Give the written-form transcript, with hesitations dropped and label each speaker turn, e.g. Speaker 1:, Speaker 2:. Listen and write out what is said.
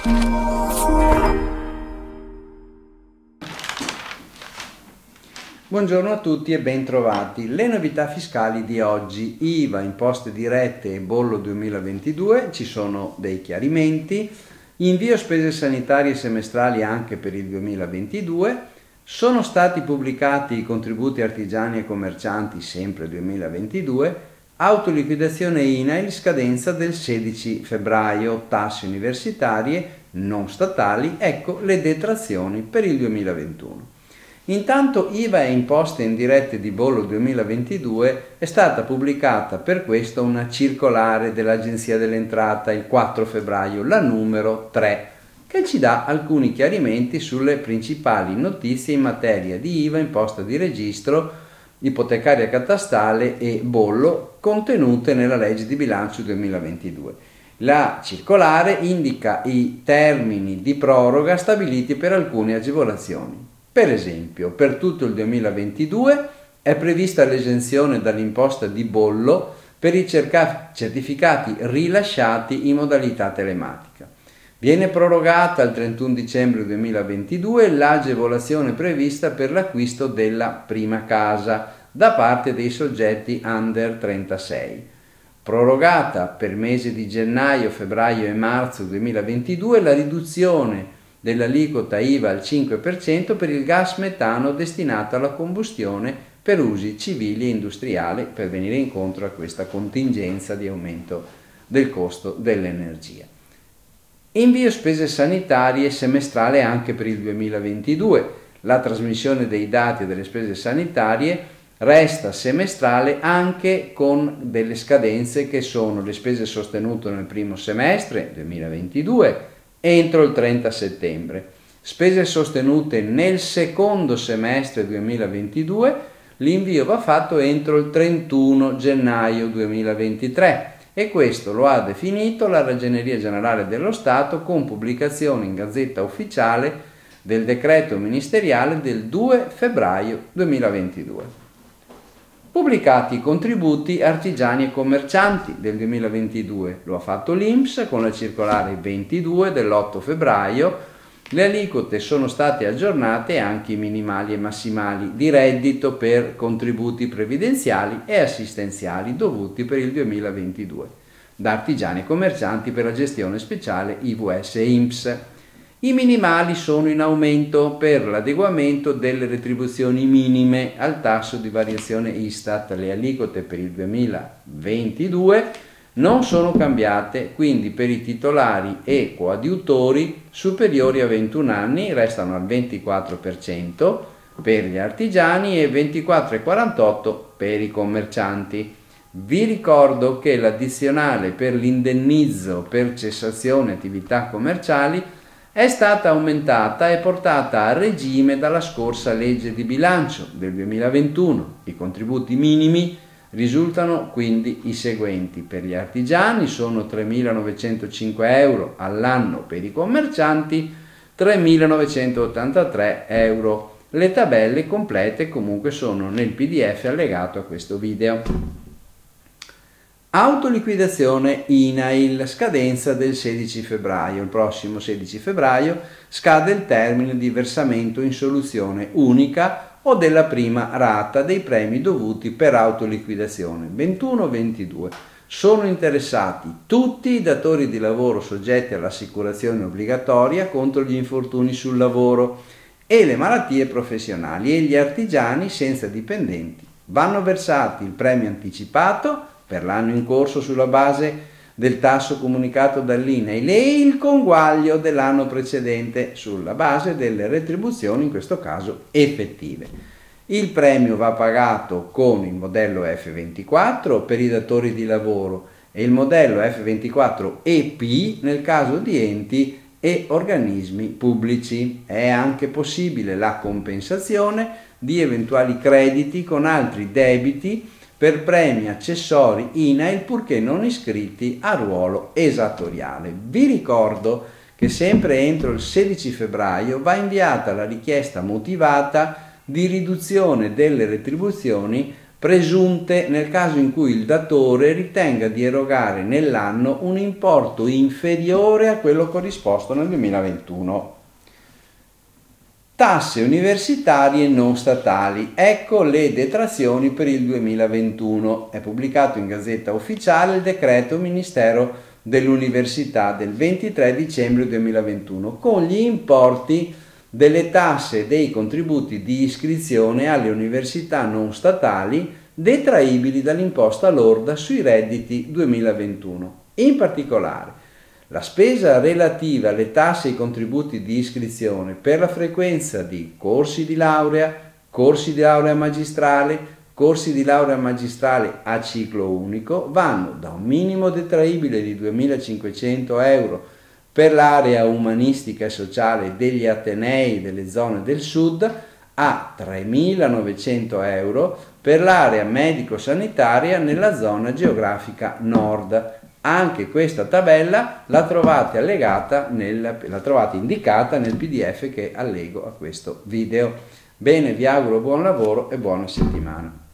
Speaker 1: Buongiorno a tutti e bentrovati. Le novità fiscali di oggi: IVA, imposte dirette e bollo 2022, ci sono dei chiarimenti, invio spese sanitarie semestrali anche per il 2022, sono stati pubblicati i contributi artigiani e commercianti sempre 2022, autoliquidazione INAIL, scadenza del 16 febbraio, tasse universitarie non statali, ecco le detrazioni per il 2021. Intanto IVA e imposte indirette di bollo 2022 è stata pubblicata per questo una circolare dell'Agenzia dell'Entrata il 4 febbraio, la numero 3, che ci dà alcuni chiarimenti sulle principali notizie in materia di IVA, imposta di registro, ipotecaria catastale e bollo contenute nella legge di bilancio 2022. La circolare indica i termini di proroga stabiliti per alcune agevolazioni. Per esempio, per tutto il 2022 è prevista l'esenzione dall'imposta di bollo per i certificati rilasciati in modalità telematica. Viene prorogata al 31 dicembre 2022 l'agevolazione prevista per l'acquisto della prima casa da parte dei soggetti under 36. Prorogata per mesi di gennaio, febbraio e marzo 2022 la riduzione dell'aliquota IVA al 5% per il gas metano destinato alla combustione per usi civili e industriali, per venire incontro a questa contingenza di aumento del costo dell'energia. Invio spese sanitarie semestrale anche per il 2022. La trasmissione dei dati delle spese sanitarie resta semestrale anche con delle scadenze che sono le spese sostenute nel primo semestre 2022 entro il 30 settembre, spese sostenute nel secondo semestre 2022, l'invio va fatto entro il 31 gennaio 2023 e questo lo ha definito la Ragioneria Generale dello Stato con pubblicazione in Gazzetta Ufficiale del decreto ministeriale del 2 febbraio 2022. Pubblicati i contributi artigiani e commercianti del 2022, lo ha fatto l'INPS con la circolare 22 dell'8 febbraio, le aliquote sono state aggiornate anche i minimali e massimali di reddito per contributi previdenziali e assistenziali dovuti per il 2022 da artigiani e commercianti per la gestione speciale IVS e INPS. I minimali sono in aumento per l'adeguamento delle retribuzioni minime al tasso di variazione Istat. Le aliquote per il 2022 non sono cambiate, quindi per i titolari e coadiutori superiori a 21 anni restano al 24% per gli artigiani e 24,48% per i commercianti. Vi ricordo che l'addizionale per l'indennizzo per cessazione attività commerciali è stata aumentata e portata a regime dalla scorsa legge di bilancio del 2021. I contributi minimi risultano quindi i seguenti: per gli artigiani sono 3.905 euro all'anno, per i commercianti 3.983 euro. Le tabelle complete comunque sono nel PDF allegato a questo video. Autoliquidazione INAIL, scadenza del 16 febbraio. Il prossimo 16 febbraio scade il termine di versamento in soluzione unica o della prima rata dei premi dovuti per autoliquidazione 21-22. Sono interessati tutti i datori di lavoro soggetti all'assicurazione obbligatoria contro gli infortuni sul lavoro e le malattie professionali e gli artigiani senza dipendenti. Vanno versati il premio anticipato per l'anno in corso sulla base del tasso comunicato dall'INAIL e il conguaglio dell'anno precedente sulla base delle retribuzioni, in questo caso effettive. Il premio va pagato con il modello F24 per i datori di lavoro e il modello F24 EP nel caso di enti e organismi pubblici. È anche possibile la compensazione di eventuali crediti con altri debiti per premi accessori INAIL purché non iscritti a ruolo esattoriale. Vi ricordo che sempre entro il 16 febbraio va inviata la richiesta motivata di riduzione delle retribuzioni presunte nel caso in cui il datore ritenga di erogare nell'anno un importo inferiore a quello corrisposto nel 2021. Tasse universitarie non statali. Ecco le detrazioni per il 2021. È pubblicato in Gazzetta Ufficiale il decreto Ministero dell'Università del 23 dicembre 2021 con gli importi delle tasse e dei contributi di iscrizione alle università non statali detraibili dall'imposta lorda sui redditi 2021. In particolare, la spesa relativa alle tasse e ai contributi di iscrizione per la frequenza di corsi di laurea magistrale, corsi di laurea magistrale a ciclo unico vanno da un minimo detraibile di 2.500 euro per l'area umanistica e sociale degli atenei delle zone del sud a 3.900 euro per l'area medico-sanitaria nella zona geografica nord. Anche questa tabella la trovate indicata nel PDF che allego a questo video. Bene, vi auguro buon lavoro e buona settimana.